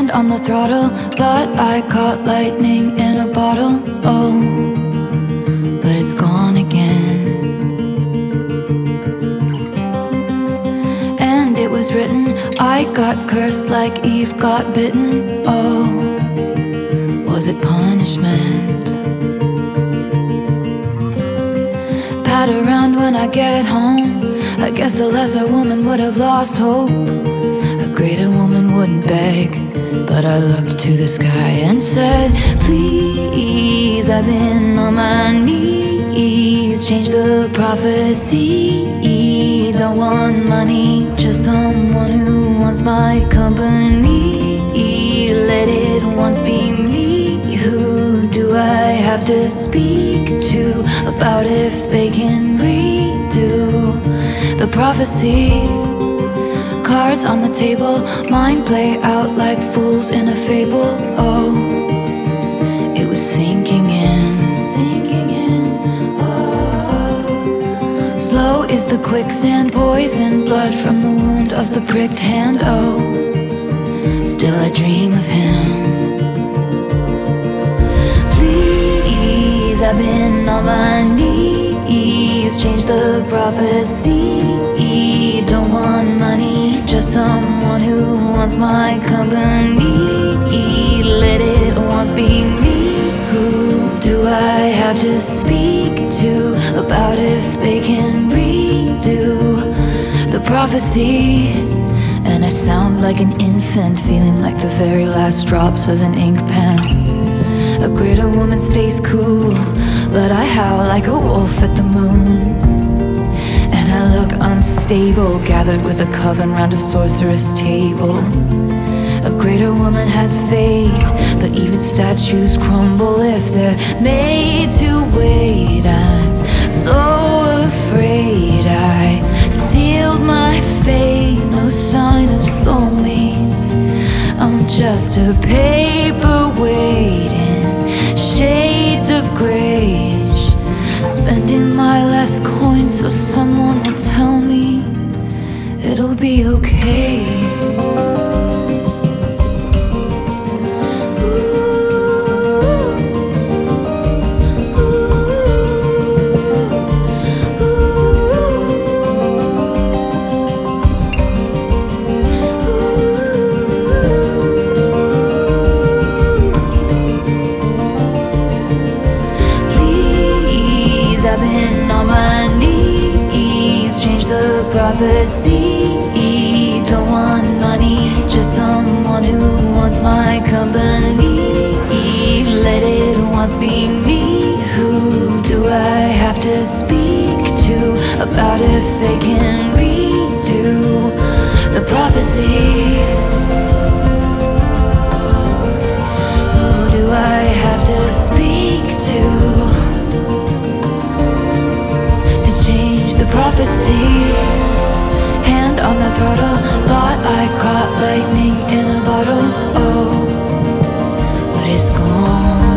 Hand on the throttle, thought I caught lightning in a bottle. Oh, but it's gone again. And it was written, I got cursed like Eve got bitten. Oh, was it punishment? Pat around when I get home. I guess a lesser woman would have lost hope. A greater woman wouldn't beg. But I looked to the sky and said, please, I've been on my knees. Change the prophecy. Don't want money, just someone who wants my company. Let it once be me. Who do I have to speak to about if they can redo the prophecy? Cards on the table, mind play out like fools in a fable. Oh, it was sinking in. Oh, slow is the quicksand, poison blood from the wound of the pricked hand. Oh, still I dream of him. Please, I've been on my knees. Change the prophecy. Don't want money, just someone who wants my company. Let it once be me. Who do I have to speak to about if they can redo the prophecy? And I sound like an infant, feeling like the very last drops of an ink pen. A greater woman stays cool, but I howl like a wolf at the moon. And I look unstable, gathered with a coven round a sorceress table. A greater woman has faith, but even statues crumble if they're made to wait. I'm so afraid I sealed my fate. No sign of soulmates, I'm just a paperweight in shades of grayish. Spending my last coin so someone will tell me it'll be okay. I've been on my knees. Change the prophecy. Don't want money, just someone who wants my company. Let it once be me. Who do I have to speak to about if they can redo the prophecy? Who do I have to speak to? Prophecy, hand on the throttle, thought I caught lightning in a bottle. Oh, but it's gone.